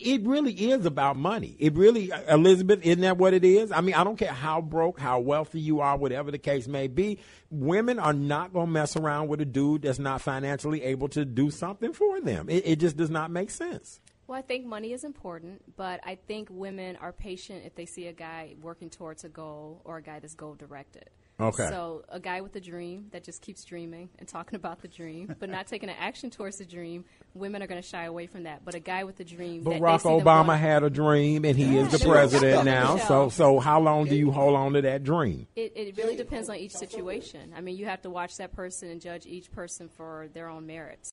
it really is about money. It really, Elizabeth, isn't that what it is? I mean, I don't care how broke, how wealthy you are, whatever the case may be. Women are not going to mess around with a dude that's not financially able to do something for them. It just does not make sense. Well, I think money is important, but I think women are patient if they see a guy working towards a goal or a guy that's goal-directed. Okay. So a guy with a dream that just keeps dreaming and talking about the dream, but not taking an action towards the dream, women are going to shy away from that. But a guy with a dream, Barack Obama had a dream, and he is the president now. So how long do you hold on to that dream? It really depends on each situation. I mean, you have to watch that person and judge each person for their own merits.